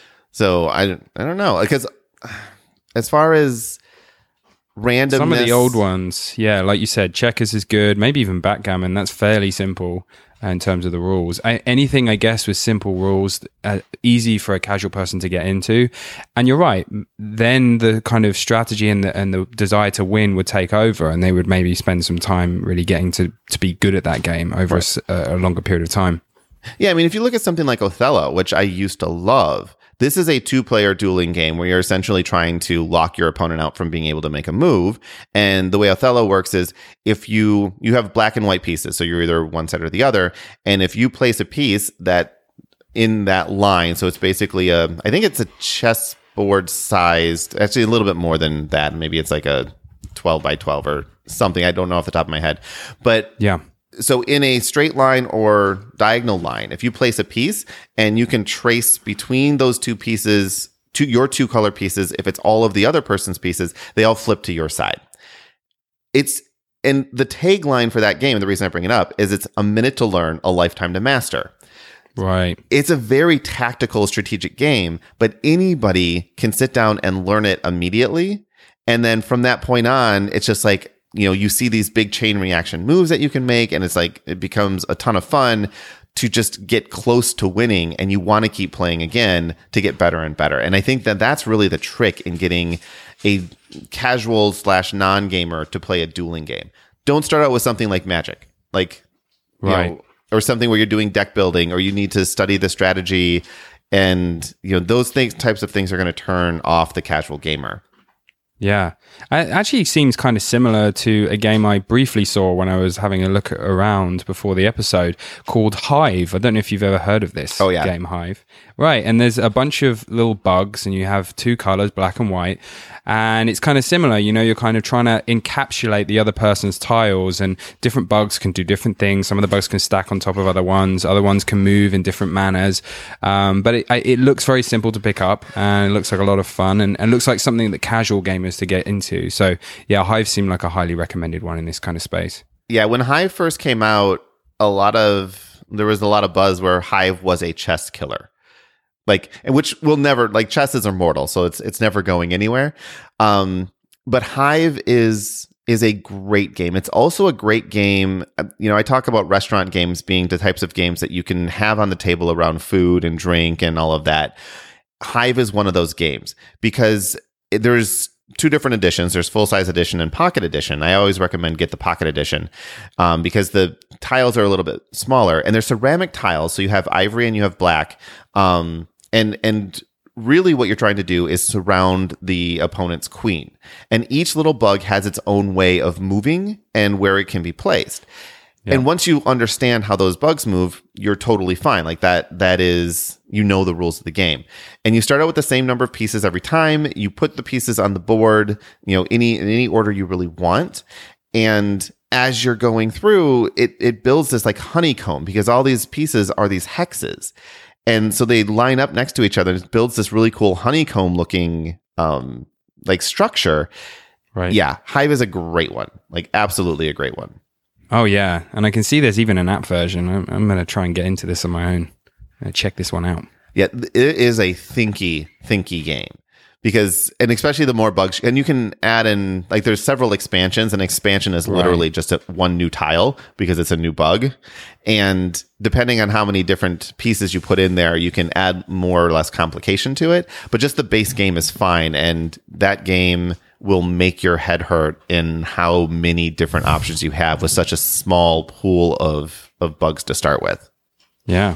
So I, I don't know, because as far as randomness, some of the old ones, yeah, like you said, checkers is good, maybe even backgammon, that's fairly simple in terms of the rules. I, anything, I guess, with simple rules, uh, easy for a casual person to get into. And you're right, then the kind of strategy and the, and the desire to win would take over, and they would maybe spend some time really getting to, to be good at that game over right. a, a longer period of time. Yeah, I mean, if you look at something like Othello, which I used to love, this is a two-player dueling game where you're essentially trying to lock your opponent out from being able to make a move. And the way Othello works is if you you have black and white pieces, so you're either one side or the other. And if you place a piece that in that line, so it's basically a, I think it's a chessboard sized, actually a little bit more than that. Maybe it's like a twelve by twelve or something. I don't know off the top of my head. But yeah. So in a straight line or diagonal line, if you place a piece and you can trace between those two pieces, to your two color pieces, if it's all of the other person's pieces, they all flip to your side. It's and the tagline for that game, the reason I bring it up, is it's a minute to learn, a lifetime to master. Right. It's a very tactical, strategic game, but anybody can sit down and learn it immediately. And then from that point on, it's just like, you know, you see these big chain reaction moves that you can make, and it's like, it becomes a ton of fun to just get close to winning, and you want to keep playing again to get better and better. And I think that that's really the trick in getting a casual slash non-gamer to play a dueling game. Don't start out with something like Magic, like, right. know, or something where you're doing deck building, or you need to study the strategy, and you know those things, types of things are going to turn off the casual gamer. Yeah, it actually seems kind of similar to a game I briefly saw when I was having a look around before the episode called Hive. I don't know if you've ever heard of this oh, yeah. game, Hive. Right, and there's a bunch of little bugs, and you have two colors, black and white, and it's kind of similar. You know, you're kind of trying to encapsulate the other person's tiles, and different bugs can do different things. Some of the bugs can stack on top of other ones. Other ones can move in different manners. Um, but it, it looks very simple to pick up, and it looks like a lot of fun, and, and looks like something that casual gamers to get into. So yeah, Hive seemed like a highly recommended one in this kind of space. Yeah, when Hive first came out, a lot of there was a lot of buzz where Hive was a chess killer. Like, which will never, like, chess is immortal, so it's it's never going anywhere. Um, but Hive is is a great game. It's also a great game. You know, I talk about restaurant games being the types of games that you can have on the table around food and drink and all of that. Hive is one of those games because there's two different editions. There's full-size edition and pocket edition. I always recommend get the pocket edition um, because the tiles are a little bit smaller, and they're ceramic tiles. So you have ivory and you have black. Um, and and really what you're trying to do is surround the opponent's queen. And each little bug has its own way of moving and where it can be placed. Yeah. And once you understand how those bugs move, you're totally fine. Like that, that is, you know, the rules of the game. And you start out with the same number of pieces every time. You put the pieces on the board, you know, any, in any order you really want. And as you're going through, it, it builds this like honeycomb because all these pieces are these hexes. And so they line up next to each other. It builds this really cool honeycomb looking, um, like structure. Right. Yeah. Hive is a great one. Like absolutely a great one. Oh, yeah. And I can see there's even an app version. I'm, I'm going to try and get into this on my own. I'm going to check this one out. Yeah, it is a thinky, thinky game. Because, and especially the more bugs, and you can add in, like there's several expansions. An expansion is literally right. just a, one new tile because it's a new bug. And depending on how many different pieces you put in there, you can add more or less complication to it. But just the base game is fine. And that game will make your head hurt in how many different options you have with such a small pool of, of bugs to start with. Yeah.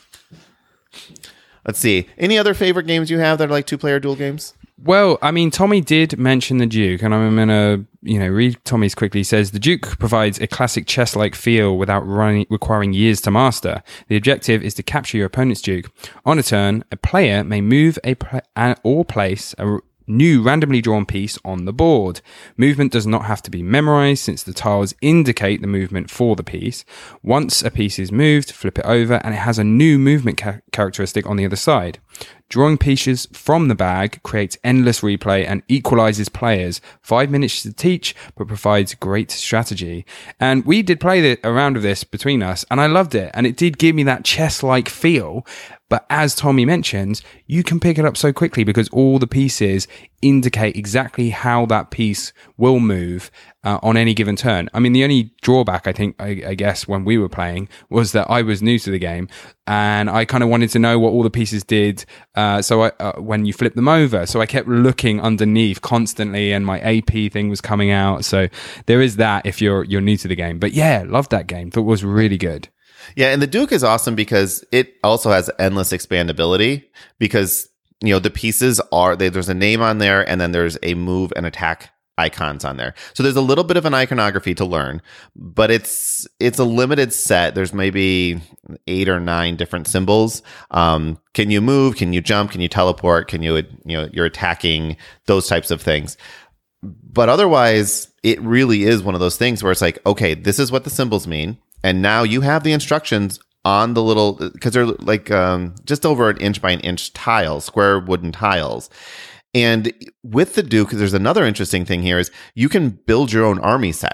Let's see. Any other favorite games you have that are like two-player duel games? Well, I mean, Tommy did mention the Duke, and I'm going to, you know, read Tommy's quickly. He says, the Duke provides a classic chess-like feel without running, requiring years to master. The objective is to capture your opponent's Duke. On a turn, a player may move a pl- or place a new randomly drawn piece on the board. Movement does not have to be memorized since the tiles indicate the movement for the piece. Once a piece is moved, flip it over and it has a new movement ca- characteristic on the other side. Drawing pieces from the bag creates endless replay and equalizes players. Five minutes to teach, but provides great strategy. And we did play the, a round of this between us, and I loved it. And it did give me that chess-like feel. But as Tommy mentions, you can pick it up so quickly because all the pieces indicate exactly how that piece will move uh, on any given turn. I mean, the only drawback, I think, I, I guess, when we were playing was that I was new to the game and I kind of wanted to know what all the pieces did. Uh, so I, uh, when you flip them over, so I kept looking underneath constantly and my A P thing was coming out. So there is that if you're you're new to the game. But yeah, loved that game. Thought it was really good. Yeah, and the Duke is awesome because it also has endless expandability because, you know, the pieces are, they, there's a name on there and then there's a move and attack icons on there. So there's a little bit of an iconography to learn, but it's it's a limited set. There's maybe eight or nine different symbols. Um, can you move? Can you jump? Can you teleport? Can you, you know, you're attacking, those types of things. But otherwise, it really is one of those things where it's like, okay, this is what the symbols mean. And now you have the instructions on the little, because they're like um, just over an inch by an inch tiles, square wooden tiles. And with the Duke, there's another interesting thing here is you can build your own army sets.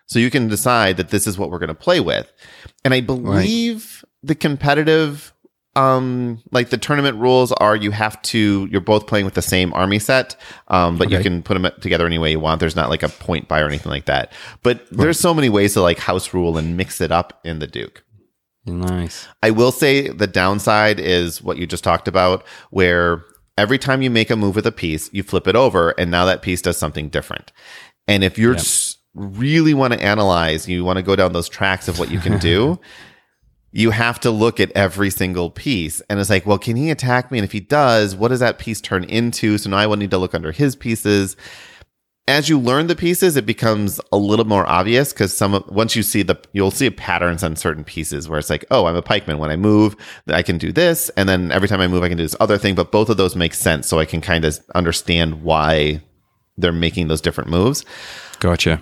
So you can decide that this is what we're going to play with. And I believe right. the competitive, um, like the tournament rules are you have to, you're both playing with the same army set, um, but okay. you can put them together any way you want. There's not like a point buy or anything like that. But right. there's so many ways to like house rule and mix it up in the Duke. Nice. I will say the downside is what you just talked about, where every time you make a move with a piece, you flip it over, and now that piece does something different. And if you're yep. really want to analyze, you want to go down those tracks of what you can do, you have to look at every single piece. And it's like, well, can he attack me? And if he does, what does that piece turn into? So now I will need to look under his pieces. As you learn the pieces, it becomes a little more obvious because some once you see the, you'll see patterns on certain pieces where it's like, oh, I'm a pikeman. When I move, I can do this. And then every time I move, I can do this other thing. But both of those make sense. So I can kind of understand why they're making those different moves. Gotcha.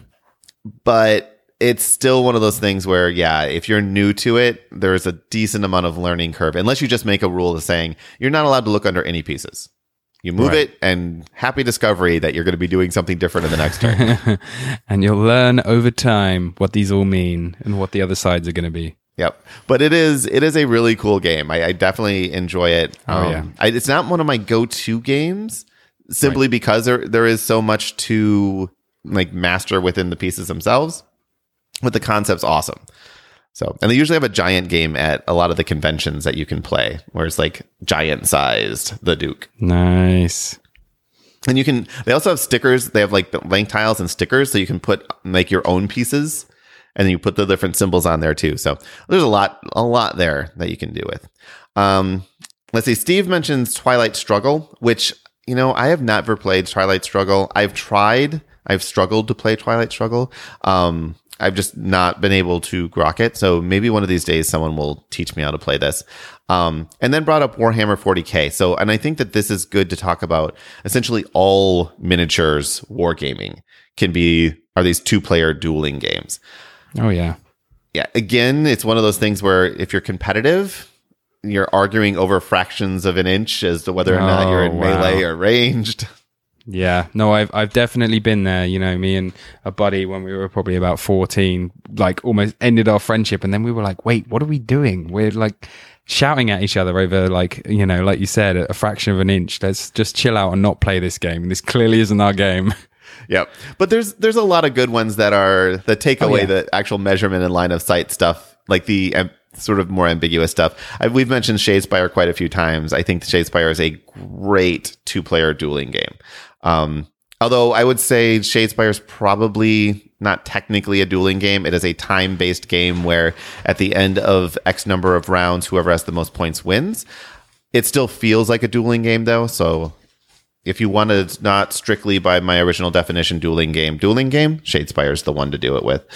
But it's still one of those things where, yeah, if you're new to it, there's a decent amount of learning curve, unless you just make a rule of saying you're not allowed to look under any pieces. You move right. it, and happy discovery that you're going to be doing something different in the next turn. And you'll learn over time what these all mean and what the other sides are going to be. Yep. But it is it is a really cool game. I, I definitely enjoy it. Oh, um, yeah. I, it's not one of my go-to games simply right. because there there is so much to like master within the pieces themselves. But the concept's awesome. So, and they usually have a giant game at a lot of the conventions that you can play, where it's like giant sized the Duke. Nice. And you can, they also have stickers. They have like blank tiles and stickers, so you can put like your own pieces, and then you put the different symbols on there too. So there's a lot, a lot there that you can do with. Um, let's see. Steve mentions Twilight Struggle, which, you know, I have never played Twilight Struggle. I've tried. I've struggled to play Twilight Struggle. Um, I've just not been able to grok it. So maybe one of these days someone will teach me how to play this. Um, and then brought up Warhammer forty K. So, and I think that this is good to talk about. Essentially all miniatures wargaming can be, are these two player dueling games. Oh yeah. Yeah. Again, it's one of those things where if you're competitive, you're arguing over fractions of an inch as to whether or oh, not you're in wow. melee or ranged. Yeah, no, I've I've definitely been there. You know, me and a buddy when we were probably about fourteen, like almost ended our friendship, and then we were like, "Wait, what are we doing?" We're like shouting at each other over, like, you know, like you said, a fraction of an inch. Let's just chill out and not play this game. This clearly isn't our game. Yep, but there's there's a lot of good ones that are that take away oh, yeah. the actual measurement and line of sight stuff, like the um, sort of more ambiguous stuff. I, we've mentioned Shadespire quite a few times. I think Shadespire is a great two player dueling game. Um, although I would say Shadespire is probably not technically a dueling game. It is a time-based game where at the end of X number of rounds, whoever has the most points wins. It still feels like a dueling game, though. So if you wanted not strictly by my original definition dueling game, dueling game, Shadespire is the one to do it with.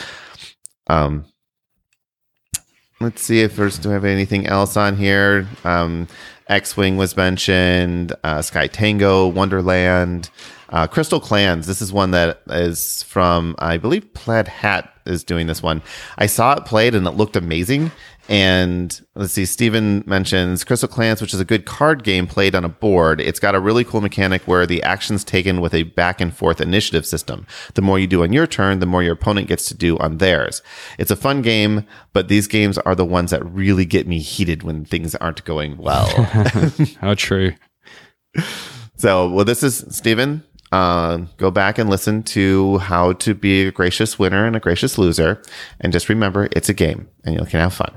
Um, let's see if there's, do I have anything else on here? Um, X-Wing was mentioned, uh, Sky Tango, Wonderland, uh, Crystal Clans. This is one that is from, I believe Plaid Hat is doing this one. I saw it played and it looked amazing. And let's see, Steven mentions Crystal Clans, which is a good card game played on a board. It's got a really cool mechanic where the action's taken with a back and forth initiative system. The more you do on your turn, the more your opponent gets to do on theirs. It's a fun game, but these games are the ones that really get me heated when things aren't going well. How true. So, well, this is Steven. Uh, go back and listen to how to be a gracious winner and a gracious loser. And just remember, it's a game and you can have fun.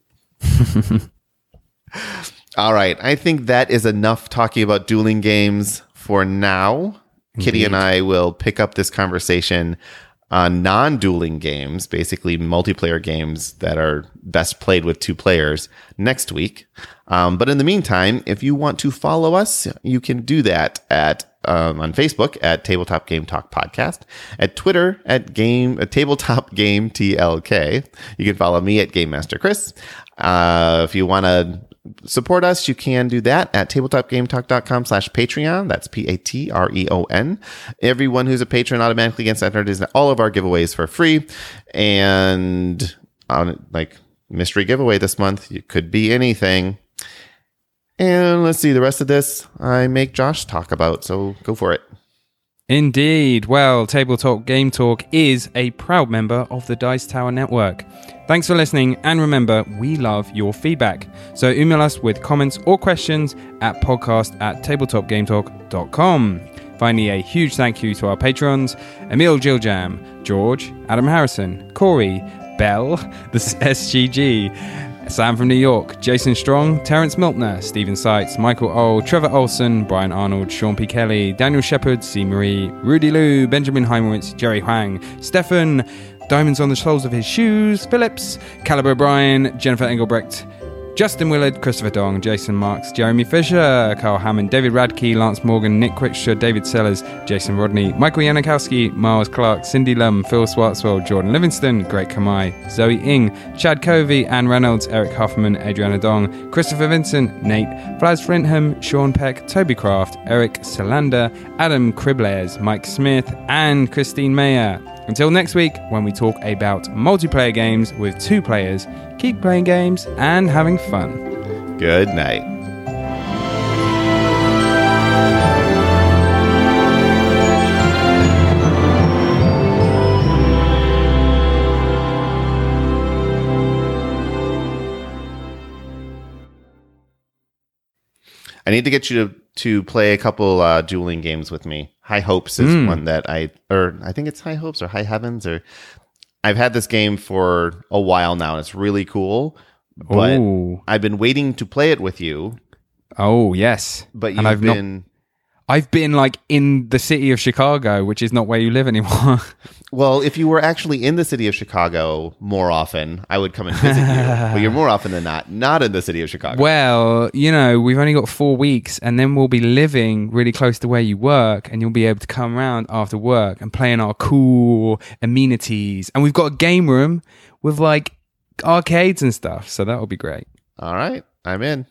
All right. I think that is enough talking about dueling games for now. Indeed. Kitty and I will pick up this conversation on non-dueling games, basically multiplayer games that are best played with two players next week. Um, but in the meantime, if you want to follow us, you can do that at um, on Facebook at Tabletop Game Talk Podcast, at Twitter at Game at Tabletop Game T L K. You can follow me at Game Master Chris. Uh, if you want to support us, you can do that at tabletopgametalk.com slash Patreon. That's P A T R E O N. Everyone who's a patron automatically gets entered in all of our giveaways for free. And on like mystery giveaway this month, it could be anything. And let's see, the rest of this I make Josh talk about, so go for it. Indeed. Well, Table Talk Game Talk is a proud member of the Dice Tower Network. Thanks for listening, and remember, we love your feedback. So email us with comments or questions at podcast at tabletopgametalk dot com. Finally, a huge thank you to our patrons, Emil Giljam, George, Adam Harrison, Corey, Bell, the S G G, Sam from New York, Jason Strong, Terence Miltner, Stephen Seitz, Michael O, Trevor Olson, Brian Arnold, Sean P. Kelly, Daniel Shepard, C. Marie, Rudy Liu, Benjamin Heimowitz, Jerry Huang, Stefan, Diamonds on the Soles of His Shoes, Phillips, Caleb O'Brien, Jennifer Engelbrecht, Justin Willard, Christopher Dong, Jason Marks, Jeremy Fisher, Carl Hammond, David Radke, Lance Morgan, Nick Critcher, David Sellers, Jason Rodney, Michael Yanikowski, Miles Clark, Cindy Lum, Phil Swartzwell, Jordan Livingston, Greg Kamai, Zoe Ing, Chad Covey, Anne Reynolds, Eric Huffman, Adriana Dong, Christopher Vincent, Nate, Flaz Flintham, Sean Peck, Toby Craft, Eric Salander, Adam Criblers, Mike Smith, and Christine Mayer. Until next week, when we talk about multiplayer games with two players, keep playing games and having fun. Good night. I need to get you to, to play a couple uh, dueling games with me. High Hopes is mm. one that I, or I think it's High Hopes or High Heavens, or I've had this game for a while now, and it's really cool. But Ooh. I've been waiting to play it with you. Oh yes, but you've and I've been. Not, I've been like in the city of Chicago, which is not where you live anymore. Well, if you were actually in the city of Chicago more often, I would come and visit you. But you're more often than not not in the city of Chicago. Well, you know, we've only got four weeks, and then we'll be living really close to where you work, and you'll be able to come around after work and play in our cool amenities. And we've got a game room with like arcades and stuff, so that will be great. All right, I'm in.